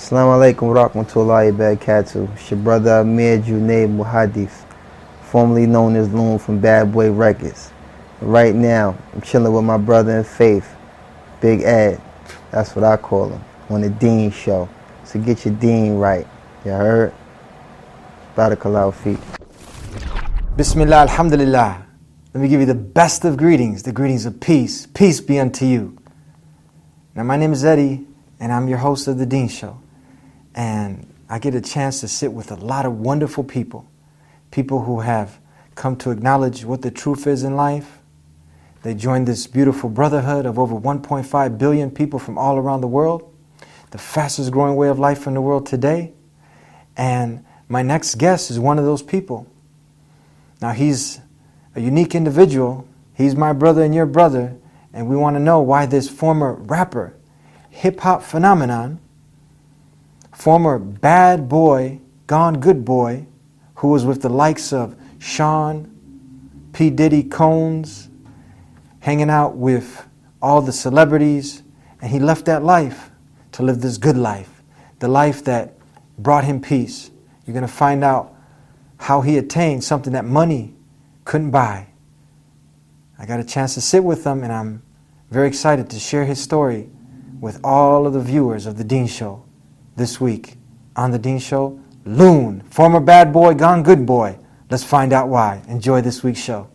Assalamu alaikum warahmatullahi wabarakatuh. It's your brother Amir Junaid Muhadith, formerly known as Loon from Bad Boy Records. Right now, I'm chilling with my brother in faith, Big Ed. That's what I call him, on the Dean Show. So get your Dean right. You heard? Barakallahu feet. Bismillah, alhamdulillah. Let me give you the best of greetings, the greetings of peace. Peace be unto you. Now, my name is Eddie, and I'm your host of the Dean Show. And I get a chance to sit with a lot of wonderful people. People who have come to acknowledge what the truth is in life. They joined this beautiful brotherhood of over 1.5 billion people from all around the world. The fastest growing way of life in the world today. And my next guest is one of those people. Now, he's a unique individual. He's my brother and your brother. And we want to know why this former rapper, hip-hop phenomenon, former bad boy, gone good boy, who was with the likes of Sean, P. Diddy, Combs, hanging out with all the celebrities, and he left that life to live this good life, the life that brought him peace. You're going to find out how he attained something that money couldn't buy. I got a chance to sit with him, and I'm very excited to share his story with all of the viewers of The Dean Show this week. On The Dean Show, Loon, former bad boy, gone good boy. Let's find out why. Enjoy this week's show.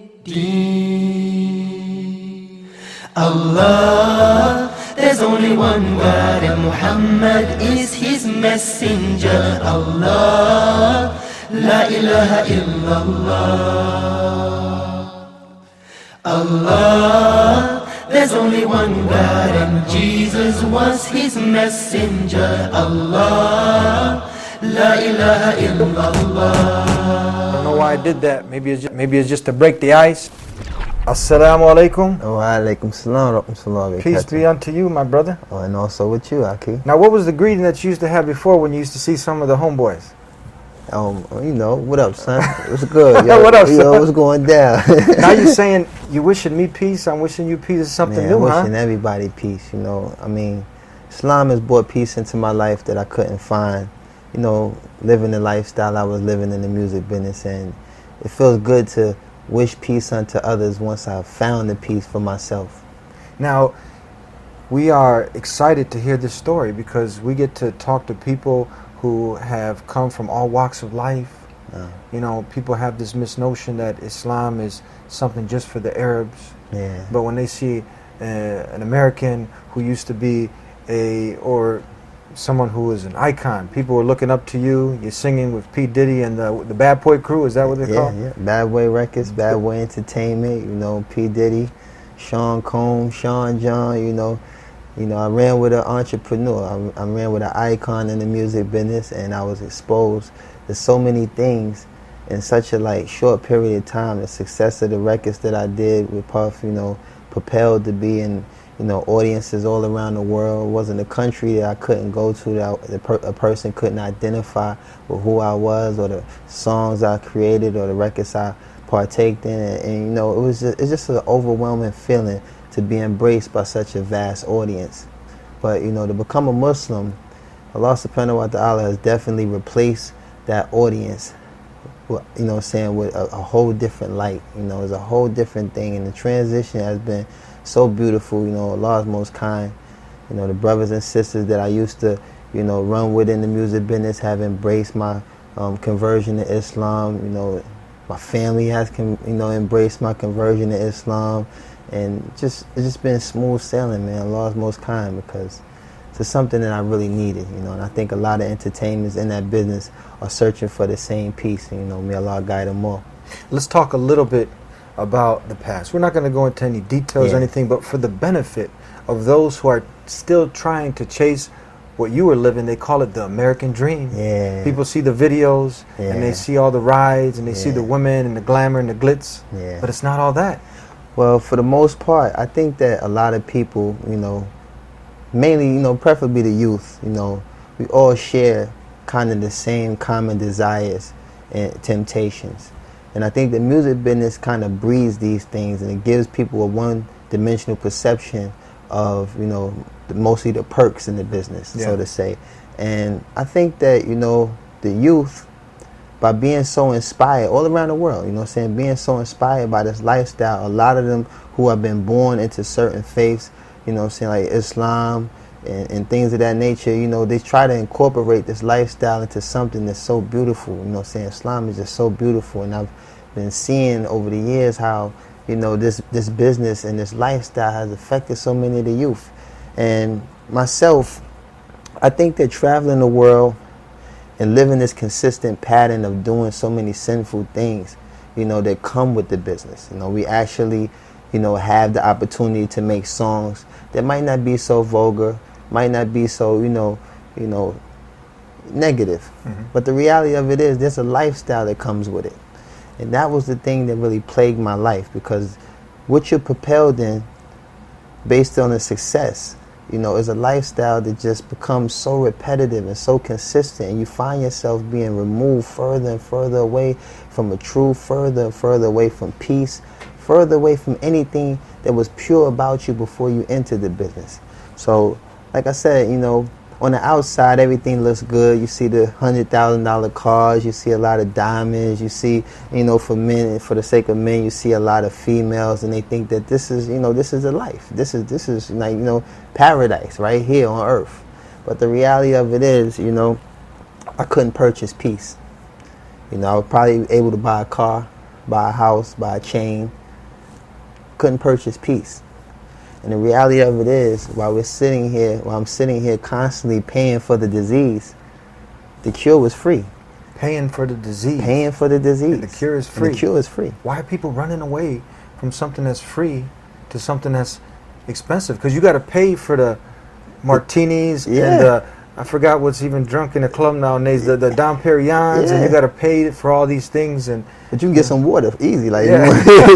Allah, there's only one God and Muhammad is his messenger. Allah, la ilaha illallah. Allah, there's only one God and Jesus was his messenger. Allah, la ilaha illallah. I don't know why I did that. Maybe it's just to break the ice. Assalamu alaikum. Wa alaikum salam wa rahmatullahi wa barakatuh. Peace be unto you, my brother. Oh, and also with you, Aki. Now, what was the greeting that you used to have before when you used to see some of the homeboys? You know, what up, son? What's good? Yo, what up, son? Yo, what's going down? Now you're saying you wishing me peace, I'm wishing you peace. It's something new, I'm huh? wishing everybody peace, you know. I mean, Islam has brought peace into my life that I couldn't find, you know, living the lifestyle I was living in the music business. And it feels good to wish peace unto others once I've found the peace for myself. Now, we are excited to hear this story because we get to talk to people who have come from all walks of life. You know, people have this misnotion that Islam is something just for the Arabs. Yeah. But when they see an American who used to be or someone who is an icon, people are looking up to you. You're singing with P. Diddy and the Bad Boy Crew. Is that what they're called? Yeah. Bad Boy Records, Bad Boy Entertainment. You know, P. Diddy, Sean Combs, Sean John. You know, I ran with an entrepreneur. I ran with an icon in the music business, and I was exposed to so many things in such a short period of time. The success of the records that I did with Puff, you know, propelled to be in, you know, audiences all around the world. It wasn't a country that I couldn't go to that a person couldn't identify with who I was, or the songs I created, or the records I partaked in. And you know, it's just an overwhelming feeling to be embraced by such a vast audience. But you know, to become a Muslim, Allah subhanahu wa ta'ala has definitely replaced that audience, you know what I'm saying, with a whole different light. You know, it's a whole different thing, and the transition has been so beautiful. You know, Allah is most kind. You know, the brothers and sisters that I used to, you know, run with in the music business have embraced my conversion to Islam. You know, my family has embraced my conversion to Islam. And it's just been smooth sailing, man. Allah is most kind, because it's something that I really needed, you know. And I think a lot of entertainers in that business are searching for the same peace. And, you know, may Allah guide them all. Let's talk a little bit about the past. We're not going to go into any details or anything, but for the benefit of those who are still trying to chase what you were living, they call it the American dream. Yeah. People see the videos and they see all the rides and they see the women and the glamour and the glitz, but it's not all that. Well, for the most part, I think that a lot of people, you know, mainly, you know, preferably the youth, you know, we all share kind of the same common desires and temptations. And I think the music business kind of breeds these things, and it gives people a one-dimensional perception of, you know, mostly the perks in the business, so Yeah. to say. And I think that, you know, the youth, by being so inspired all around the world, you know what I'm saying, being so inspired by this lifestyle, a lot of them who have been born into certain faiths, you know what I'm saying, like Islam and things of that nature, you know, they try to incorporate this lifestyle into something that's so beautiful, you know what I'm saying. Islam is just so beautiful, and I've been seeing over the years how, you know, this business and this lifestyle has affected so many of the youth. And myself, I think that traveling the world and living this consistent pattern of doing so many sinful things, you know, that come with the business. You know, we actually, you know, have the opportunity to make songs that might not be so vulgar, might not be so, you know, negative. Mm-hmm. But the reality of it is there's a lifestyle that comes with it. And that was the thing that really plagued my life, because what you're propelled in based on the success, you know, is a lifestyle that just becomes so repetitive and so consistent, and you find yourself being removed further and further away from a truth, further and further away from peace, further away from anything that was pure about you before you entered the business. So, like I said, you know, on the outside, everything looks good. You see the $100,000 cars. You see a lot of diamonds. You see, you know, for men, for the sake of men, you see a lot of females, and they think that this is, you know, this is a life. This is like, you know, paradise right here on earth. But the reality of it is, you know, I couldn't purchase peace. You know, I was probably able to buy a car, buy a house, buy a chain. Couldn't purchase peace. And the reality of it is, while I'm sitting here constantly paying for the disease, the cure was free. Paying for the disease. Paying for the disease. And the cure is free. And the cure is free. Why are people running away from something that's free to something that's expensive? Because you got to pay for the martinis and the, I forgot what's even drunk in the club nowadays, the Dom Perignons, and you got to pay for all these things. And but you can get some water easy, like Yeah.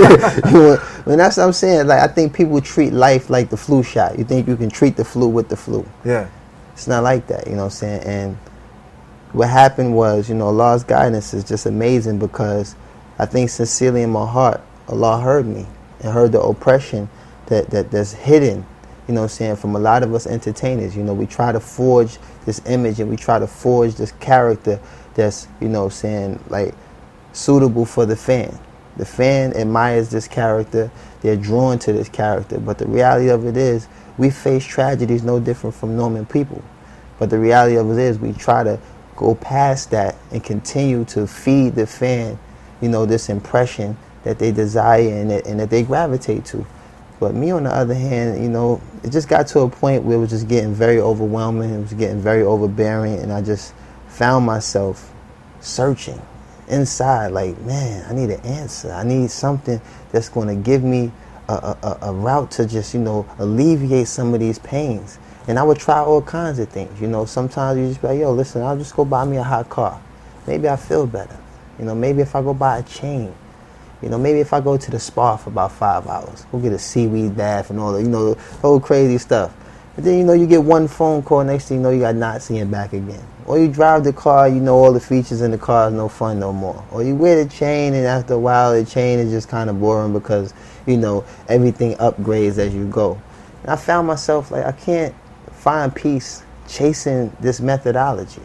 when that's what I'm saying. Like, I think people treat life like the flu shot. You think you can treat the flu with the flu. yeah, It's not like that, you know what I'm saying? And what happened was, you know, Allah's guidance is just amazing, because I think sincerely in my heart, Allah heard me and heard the oppression that's hidden, you know what I'm saying, from a lot of us entertainers. You know, we try to forge this image and we try to forge this character that's, you know what I'm saying, like, suitable for the fan. The fan admires this character. They're drawn to this character. But the reality of it is, we face tragedies no different from normal people. But the reality of it is, we try to go past that and continue to feed the fan, you know, this impression that they desire and that they gravitate to. But me, on the other hand, you know, it just got to a point where it was just getting very overwhelming. It was getting very overbearing. And I just found myself searching inside, like, man, I need an answer. I need something that's going to give me a route to just, you know, alleviate some of these pains. And I would try all kinds of things. You know, sometimes you just be like, yo, listen, I'll just go buy me a hot car. Maybe I feel better. You know, maybe if I go buy a chain. You know, maybe if I go to the spa for about 5 hours, go get a seaweed bath and all the, you know, the whole crazy stuff. But then, you know, you get one phone call, next thing you know, you got knots in your back again. Or you drive the car, you know all the features in the car, is no fun no more. Or you wear the chain, and after a while, the chain is just kind of boring because, you know, everything upgrades as you go. And I found myself, like, I can't find peace chasing this methodology.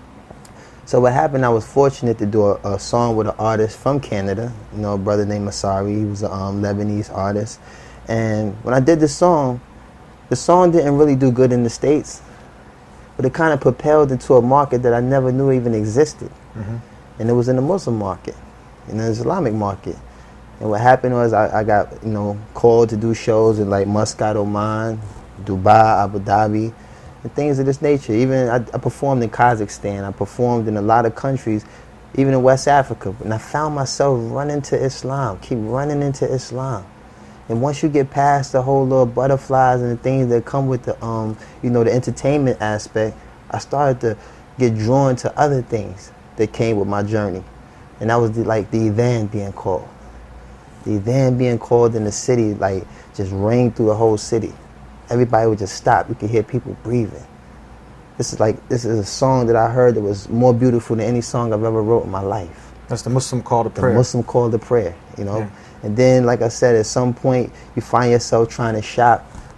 So what happened, I was fortunate to do a song with an artist from Canada, you know, a brother named Masari. He was a Lebanese artist. And when I did the song didn't really do good in the States, but it kind of propelled into a market that I never knew even existed. Mm-hmm. And it was in the Muslim market, in the Islamic market. And what happened was I got, you know, called to do shows in like Muscat, Oman, Dubai, Abu Dhabi, and things of this nature. Even I performed in Kazakhstan. I performed in a lot of countries, even in West Africa. And I found myself running to Islam, keep running into Islam. And once you get past the whole little butterflies and the things that come with the, you know, the entertainment aspect, I started to get drawn to other things that came with my journey. And that was the adhan being called. The adhan being called in the city, like, just rang through the whole city. Everybody would just stop. You could hear people breathing. This is a song that I heard that was more beautiful than any song I've ever wrote in my life. that's the Muslim call to prayer. The Muslim call to prayer, you know. Yeah. And then, like I said, at some point, you find yourself trying to shop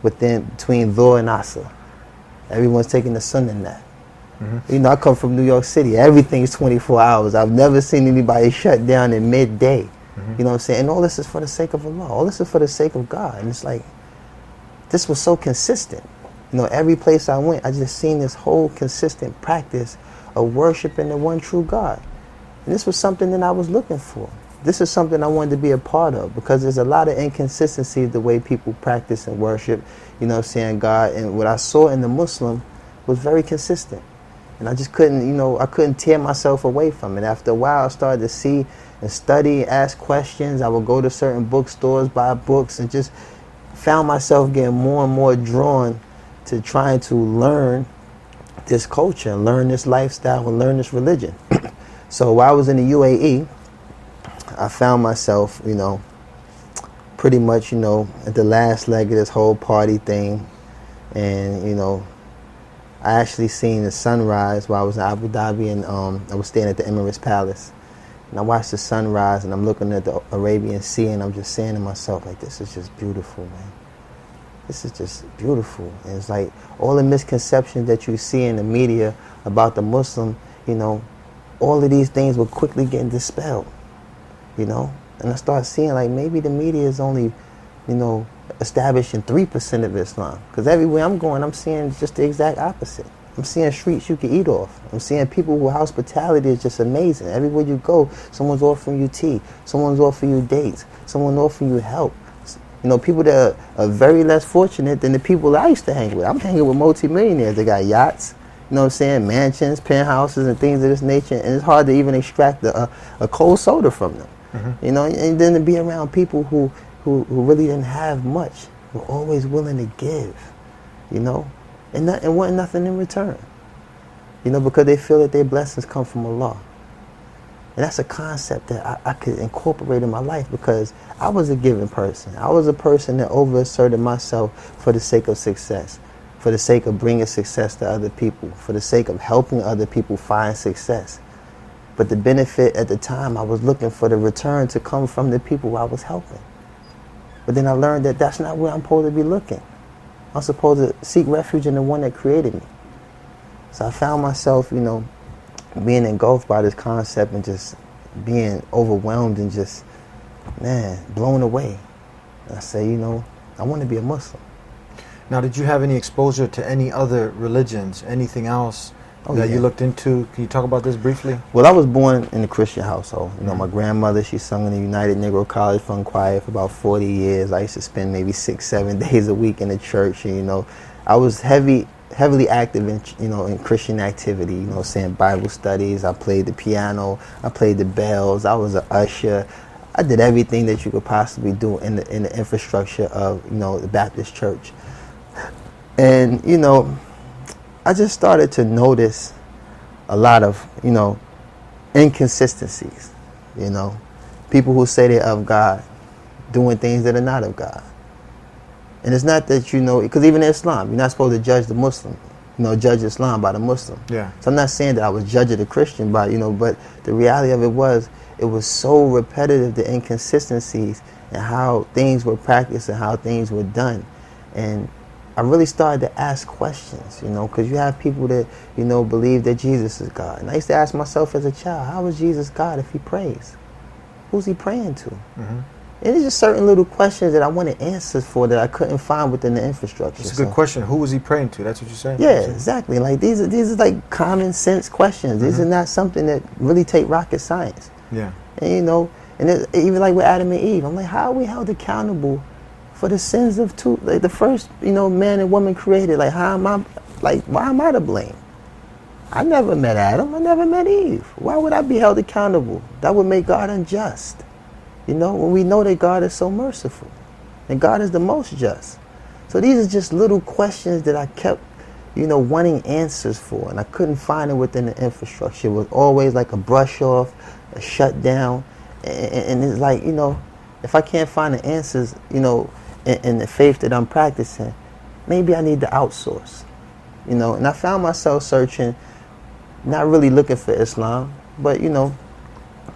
between Dhuhr and Asr. Everyone's taking the Sunnah nap. Mm-hmm. You know, I come from New York City. Everything's 24 hours. I've never seen anybody shut down in midday. Mm-hmm. You know what I'm saying? And all this is for the sake of Allah. All this is for the sake of God. And it's like, this was so consistent. You know, every place I went, I just seen this whole consistent practice of worshiping the one true God. And this was something that I was looking for. This is something I wanted to be a part of, because there's a lot of inconsistency the way people practice and worship, you know, saying God. And what I saw in the Muslim was very consistent. And I just couldn't, you know, I couldn't tear myself away from it. After a while, I started to see and study, ask questions. I would go to certain bookstores, buy books, and just found myself getting more and more drawn to trying to learn this culture and learn this lifestyle and learn this religion. So while I was in the UAE, I found myself, you know, pretty much, you know, at the last leg of this whole party thing. And, you know, I actually seen the sunrise while I was in Abu Dhabi, and I was staying at the Emirates Palace. And I watched the sunrise, and I'm looking at the Arabian Sea, and I'm just saying to myself, like, this is just beautiful, man. This is just beautiful. And it's like all the misconceptions that you see in the media about the Muslim, you know, all of these things were quickly getting dispelled, you know. And I started seeing, like, maybe the media is only, you know, establishing 3% of Islam. Because everywhere I'm going, I'm seeing just the exact opposite. I'm seeing streets you can eat off. I'm seeing people whose hospitality is just amazing. Everywhere you go, someone's offering you tea. Someone's offering you dates. Someone's offering you help. You know, people that are very less fortunate than the people I used to hang with. I'm hanging with multimillionaires. They got yachts, you know what I'm saying, mansions, penthouses, and things of this nature. And it's hard to even extract a cold soda from them. Mm-hmm. You know, and then to be around people who really didn't have much, were always willing to give, you know, and want nothing in return. You know, because they feel that their blessings come from Allah. And that's a concept that I could incorporate in my life, because I was a giving person. I was a person that overasserted myself for the sake of success, for the sake of bringing success to other people, for the sake of helping other people find success. But the benefit at the time, I was looking for the return to come from the people I was helping. But then I learned that that's not where I'm supposed to be looking. I'm supposed to seek refuge in the one that created me. So I found myself, you know, being engulfed by this concept and just being overwhelmed and just, man, blown away. And I say, you know, I want to be a Muslim. Now, did you have any exposure to any other religions, anything else that you looked into? Can you talk about this briefly? Well, I was born in a Christian household. You know, my grandmother, she sung in the United Negro College Fund Choir for about 40 years. I used to spend maybe 6-7 days a week in the church. And, you know, I was heavily active in, you know, in Christian activity, you know, saying Bible studies. I played the piano. I played the bells. I was an usher. I did everything that you could possibly do in the infrastructure of, you know, the Baptist church. And, you know, I just started to notice a lot of, you know, inconsistencies, you know. People who say they're of God doing things that are not of God. And it's not that, you know, because even in Islam, you're not supposed to judge the Muslim, you know, judge Islam by the Muslim. Yeah. So I'm not saying that I was judging the Christian by, you know, but the reality of it was so repetitive, the inconsistencies and how things were practiced and how things were done. And I really started to ask questions, you know, because you have people that, you know, believe that Jesus is God. And I used to ask myself as a child, how is Jesus God if he prays? Who's he praying to? Mm-hmm. And it's just certain little questions that I wanted answers for that I couldn't find within the infrastructure. It's a good question. Who was he praying to? That's what you're saying? Yeah, exactly. Like these are like common sense questions. These are not something that really take rocket science. Yeah. And, you know, and even like with Adam and Eve, I'm like, how are we held accountable for the sins of the first, you know, man and woman created? Like, why am I to blame? I never met Adam. I never met Eve. Why would I be held accountable? That would make God unjust. You know, when we know that God is so merciful and God is the most just. So these are just little questions that I kept, you know, wanting answers for, and I couldn't find it within the infrastructure. It was always like a brush off, a shutdown, and it's like, you know, if I can't find the answers, you know, in the faith that I'm practicing, maybe I need to outsource, you know. And I found myself searching, not really looking for Islam, but, you know,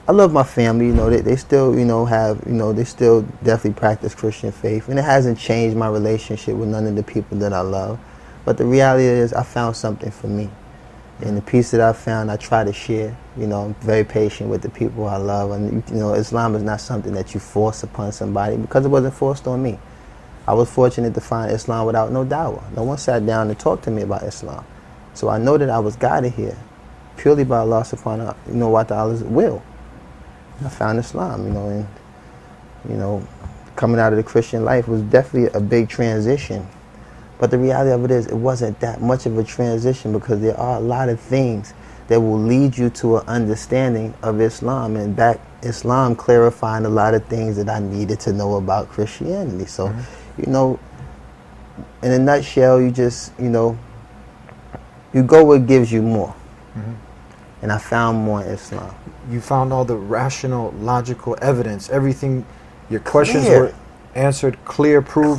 I love my family. You know, they still, you know, they still definitely practice Christian faith, and it hasn't changed my relationship with none of the people that I love. But the reality is, I found something for me, and the peace that I found, I try to share. You know, I'm very patient with the people I love, and you know, Islam is not something that you force upon somebody, because it wasn't forced on me. I was fortunate to find Islam without no dawah. No one sat down and talked to me about Islam, so I know that I was guided here purely by Allah subhanahu wa ta'ala's will. I found Islam, you know, and you know, coming out of the Christian life was definitely a big transition. But the reality of it is, it wasn't that much of a transition, because there are a lot of things that will lead you to an understanding of Islam, and back Islam clarifying a lot of things that I needed to know about Christianity. So, you know, in a nutshell, you just, you know, you go where it gives you more. And I found more in Islam. You found all the rational, logical evidence. Everything, your questions were answered, clear proofs.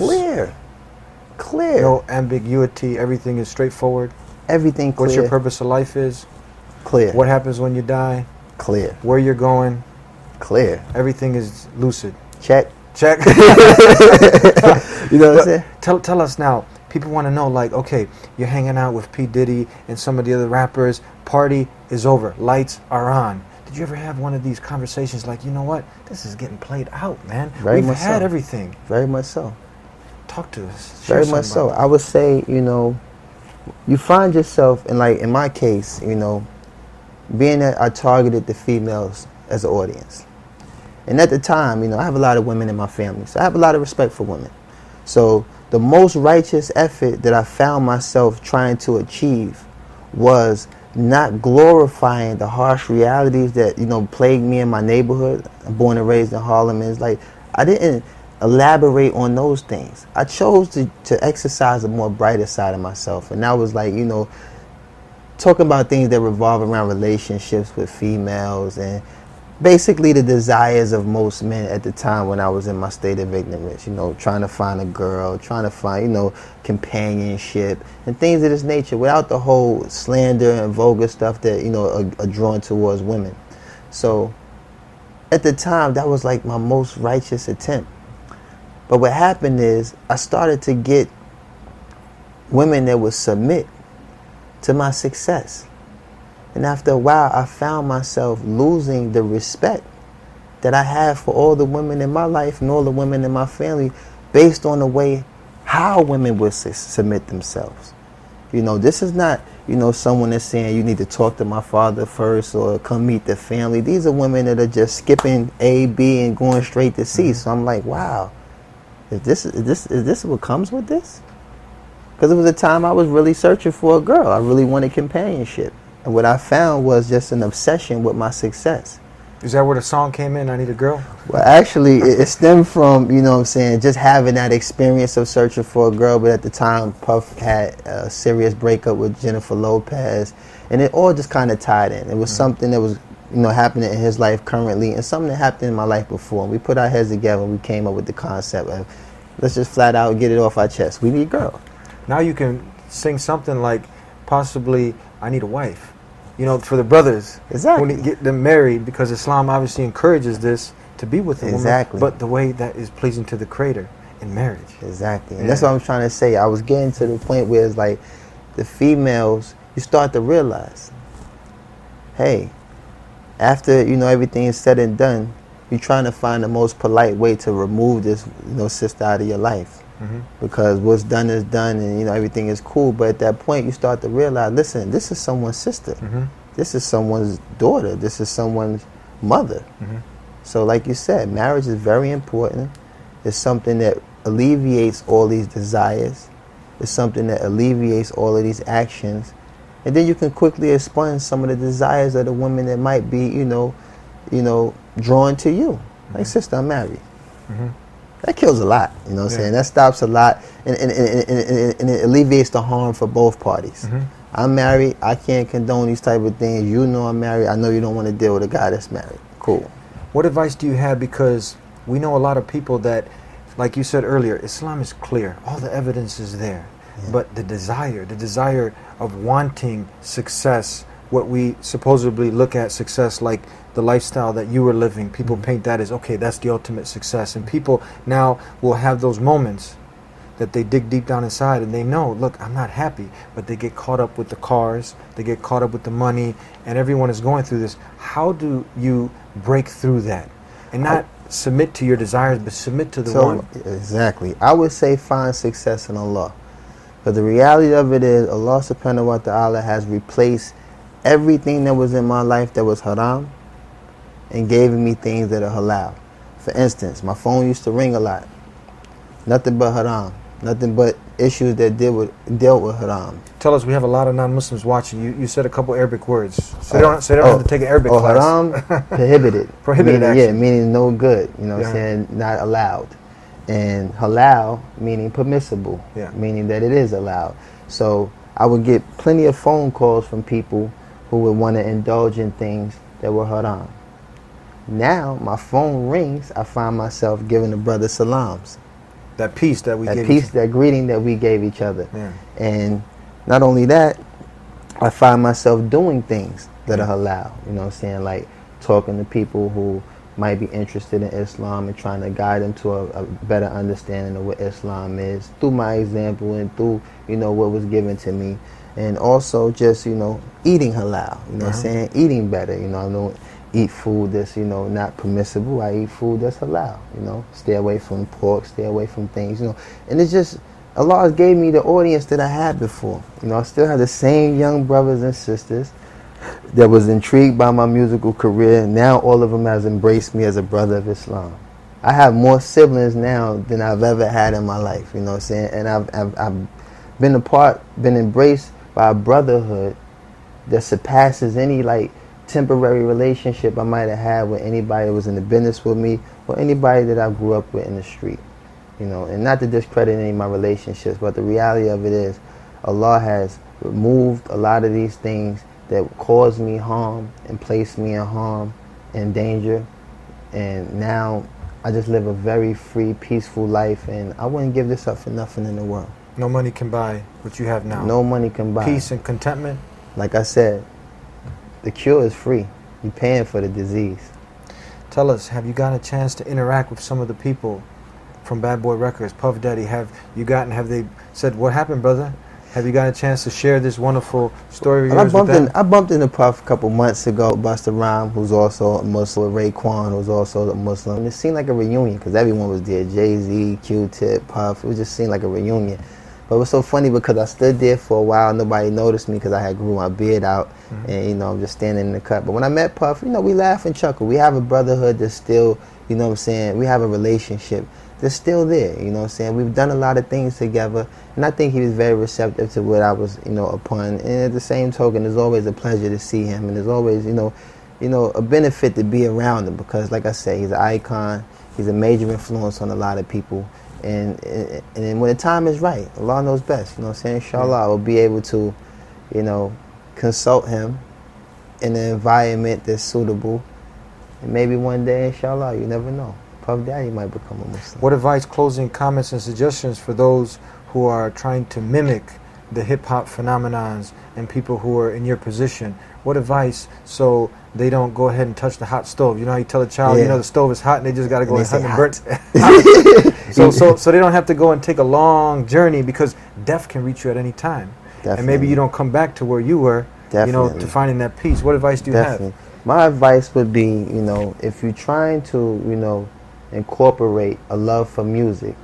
Clear. No ambiguity. Everything is straightforward. Everything clear. What your purpose of life is. Clear. What happens when you die. Clear. Where you're going. Clear. Everything is lucid. Check. You know what I'm saying? Tell us now. People want to know, like, okay, you're hanging out with P. Diddy and some of the other rappers. Party is over. Lights are on. Did you ever have one of these conversations like, you know what? This is getting played out, man. We've had everything. Very much so. Talk to us. Very much so. I would say, you know, you find yourself, and like in my case, you know, being that I targeted the females as an audience. And at the time, you know, I have a lot of women in my family, so I have a lot of respect for women. So the most righteous effort that I found myself trying to achieve was not glorifying the harsh realities that, you know, plagued me in my neighborhood. I'm born and raised in Harlem, and it's like, I didn't elaborate on those things. I chose to exercise a more brighter side of myself, and that was like, you know, talking about things that revolve around relationships with females and basically the desires of most men at the time when I was in my state of ignorance, you know, trying to find a girl, trying to find, you know, companionship and things of this nature without the whole slander and vulgar stuff that, you know, are drawn towards women. So at the time, that was like my most righteous attempt. But what happened is I started to get women that would submit to my success. And after a while, I found myself losing the respect that I have for all the women in my life and all the women in my family based on the way how women would submit themselves. You know, this is not, you know, someone that's saying you need to talk to my father first or come meet the family. These are women that are just skipping A, B, and going straight to C. So I'm like, wow, is this what comes with this? Because it was a time I was really searching for a girl. I really wanted companionship. And what I found was just an obsession with my success. Is that where the song came in, I Need a Girl? Well, actually, it stemmed from, you know what I'm saying, just having that experience of searching for a girl. But at the time, Puff had a serious breakup with Jennifer Lopez. And it all just kind of tied in. It was something that was, you know, happening in his life currently and something that happened in my life before. And we put our heads together and we came up with the concept of, let's just flat out get it off our chest. We need a girl. Now you can sing something like, possibly, I Need a Wife. You know, for the brothers, exactly, when they get them married, because Islam obviously encourages this to be with a woman, but the way that is pleasing to the Creator in marriage. Exactly, and that's what I'm trying to say. I was getting to the point where it's like the females, you start to realize, hey, after, you know, everything is said and done, you're trying to find the most polite way to remove this, you know, sister out of your life. Because what's done is done, and, you know, everything is cool. But at that point, you start to realize, listen, this is someone's sister. This is someone's daughter. This is someone's mother. So like you said, marriage is very important. It's something that alleviates all these desires. It's something that alleviates all of these actions. And then you can quickly expunge some of the desires of the women that might be, you know, drawn to you. Like, sister, I'm married. That kills a lot, you know what I'm saying? That stops a lot, and it alleviates the harm for both parties. I'm married. I can't condone these type of things. You know I'm married. I know you don't want to deal with a guy that's married. Cool. What advice do you have? Because we know a lot of people that, like you said earlier, Islam is clear. All the evidence is there. But the desire of wanting success what we supposedly look at success, like the lifestyle that you were living. People paint that as, okay, that's the ultimate success. And people now will have those moments that they dig deep down inside and they know, look, I'm not happy. But they get caught up with the cars, they get caught up with the money, and everyone is going through this. How do you break through that? And not submit to your desires, but submit to the one. Exactly. I would say find success in Allah. But the reality of it is, Allah subhanahu wa ta'ala has replaced everything that was in my life that was haram and gave me things that are halal. For instance, my phone used to ring a lot. Nothing but haram. Nothing but issues that dealt with haram. Tell us, we have a lot of non-Muslims watching. You said a couple Arabic words. So they don't have to take an Arabic class. Haram, prohibited. Prohibited meaning, action. Yeah, meaning no good. You know what I'm saying? Not allowed. And halal, meaning permissible. Yeah. Meaning that it is allowed. So I would get plenty of phone calls from people who would want to indulge in things that were haram. Now, my phone rings, I find myself giving the brother salams. That peace that we gave That peace, that greeting that we gave each other. Yeah. And not only that, I find myself doing things that are halal. You know what I'm saying? Like talking to people who might be interested in Islam and trying to guide them to a better understanding of what Islam is through my example and through, you know, what was given to me. And also just, you know, eating halal. You know what I'm saying? Eating better. You know, I don't eat food that's, you know, not permissible. I eat food that's halal. You know, stay away from pork, stay away from things, you know. And it's just, Allah gave me the audience that I had before. You know, I still have the same young brothers and sisters that was intrigued by my musical career. Now all of them has embraced me as a brother of Islam. I have more siblings now than I've ever had in my life, you know what I'm saying? And I've been embraced by a brotherhood that surpasses any like temporary relationship I might have had with anybody that was in the business with me or anybody that I grew up with in the street. You know, and not to discredit any of my relationships, but the reality of it is Allah has removed a lot of these things that caused me harm and placed me in harm and danger. And now I just live a very free, peaceful life, and I wouldn't give this up for nothing in the world. No money can buy what you have now. No money can buy. Peace and contentment. Like I said, the cure is free. You're paying for the disease. Tell us, have you gotten a chance to interact with some of the people from Bad Boy Records, Puff Daddy? Have they said, what happened, brother? Have you got a chance to share this wonderful story of yours with them? I bumped into Puff a couple months ago. Busta Rhymes, who's also a Muslim, Raekwon, who's also a Muslim. And it seemed like a reunion because everyone was there. Jay-Z, Q-Tip, Puff. It just seemed like a reunion. But it was so funny because I stood there for a while. Nobody noticed me because I had grew my beard out. And, you know, I'm just standing in the cut. But when I met Puff, you know, we laugh and chuckle. We have a brotherhood that's still, you know what I'm saying, we have a relationship that's still there, you know what I'm saying. We've done a lot of things together. And I think he was very receptive to what I was, you know, upon. And at the same token, it's always a pleasure to see him. And there's always, you know, a benefit to be around him because, like I say, he's an icon. He's a major influence on a lot of people. And when the time is right, Allah knows best, you know what I'm saying? Inshallah, I will be able to, you know, consult him in an environment that's suitable. And maybe one day, inshallah, you never know, Puff Daddy might become a Muslim. What advice, closing comments, and suggestions for those who are trying to mimic the hip-hop phenomenons and people who are in your position? What advice so they don't go ahead and touch the hot stove? You know how you tell a child, you know, the stove is hot and they just got to go and burn it. So they don't have to go and take a long journey because death can reach you at any time. Definitely. And maybe you don't come back to where you were, you know, to finding that peace. What advice do you have? My advice would be, you know, if you're trying to, you know, incorporate a love for music,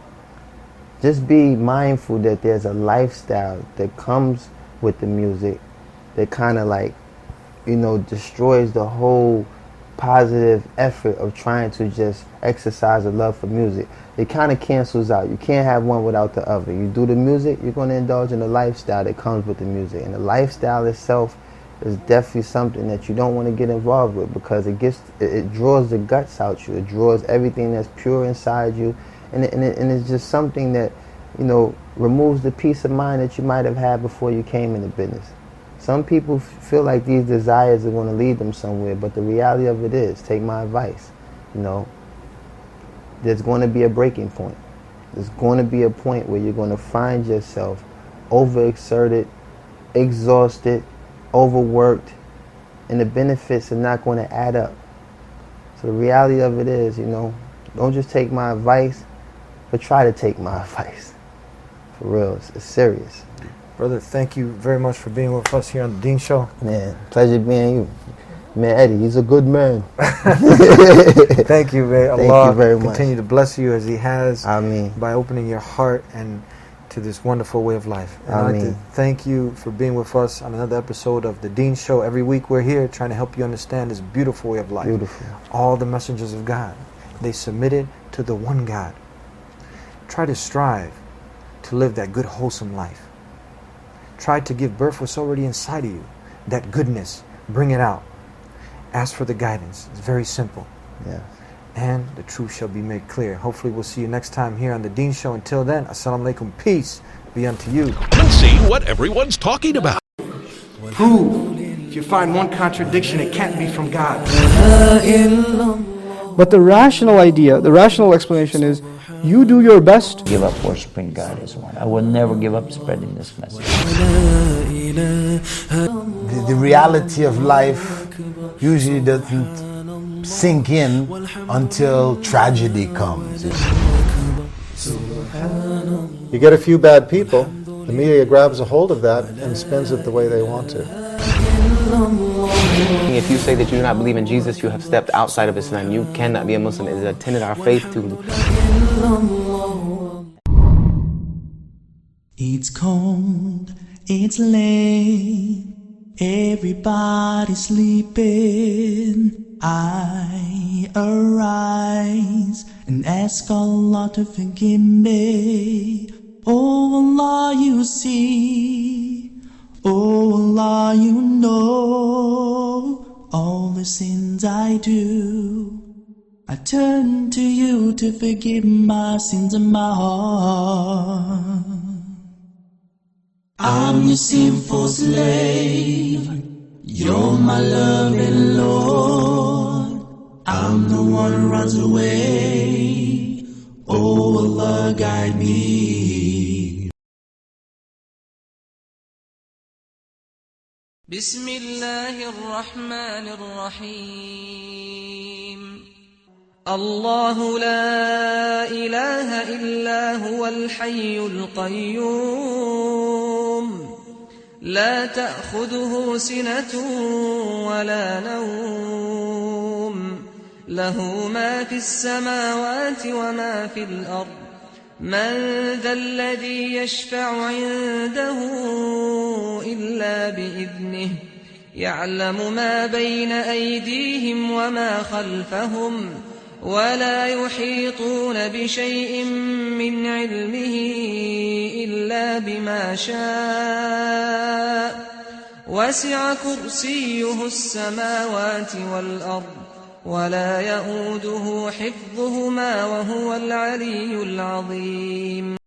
just be mindful that there's a lifestyle that comes with the music that kind of like, you know, destroys the whole positive effort of trying to just exercise a love for music. It kind of cancels out. You can't have one without the other. You do the music, you're going to indulge in the lifestyle that comes with the music. And the lifestyle itself is definitely something that you don't want to get involved with because it draws the guts out you. It draws everything that's pure inside you. And it's just something that, you know, removes the peace of mind that you might have had before you came into business. Some people feel like these desires are going to lead them somewhere, but the reality of it is, take my advice, you know, there's going to be a breaking point. There's going to be a point where you're going to find yourself overexerted, exhausted, overworked, and the benefits are not going to add up. So the reality of it is, don't just take my advice, but try to take my advice. For real, it's serious. Brother, thank you very much for being with us here on the Dean Show. Man, pleasure being you. Man, Eddie, he's a good man. Thank you, man. Thank Allah you very much. continue to bless you as He has Ameen. by opening your heart and to this wonderful way of life. And I'd like to thank you for being with us on another episode of the Dean Show. Every week we're here trying to help you understand this beautiful way of life. Beautiful. All the messengers of God, they submitted to the one God. Try to strive to live that good, wholesome life. Try to give birth what's already inside of you, that goodness. Bring it out. Ask for the guidance. It's very simple. Yeah. And the truth shall be made clear. Hopefully we'll see you next time here on the Dean Show. Until then, assalamu alaikum, peace be unto you. And see what everyone's talking about. Prove. If you find one contradiction, it can't be from God. But the rational idea, the rational explanation is, you do your best. Give up worshiping God is one. I will never give up spreading this message. The reality of life usually doesn't sink in until tragedy comes. You get a few bad people, the media grabs a hold of that and spins it the way they want to. If you say that you do not believe in Jesus, you have stepped outside of Islam. You cannot be a Muslim. It is a tenet of our faith to... It's cold, it's late, everybody's sleeping. I arise and ask Allah to forgive me. Oh Allah, you see, oh Allah, you know all the sins I do. I turn to you to forgive my sins in my heart. I'm your sinful slave, you're my loving Lord. I'm the one who runs away, oh Allah, guide me. Bismillahirrahmanirrahim. الله لا إله إلا هو الحي القيوم لا تأخذه سنة ولا نوم له ما في السماوات وما في الأرض من ذا الذي يشفع عنده إلا بإذنه يعلم ما بين أيديهم وما خلفهم ولا يحيطون بشيء من علمه إلا بما شاء وسع كرسيه السماوات والأرض ولا يئوده حفظهما وهو العلي العظيم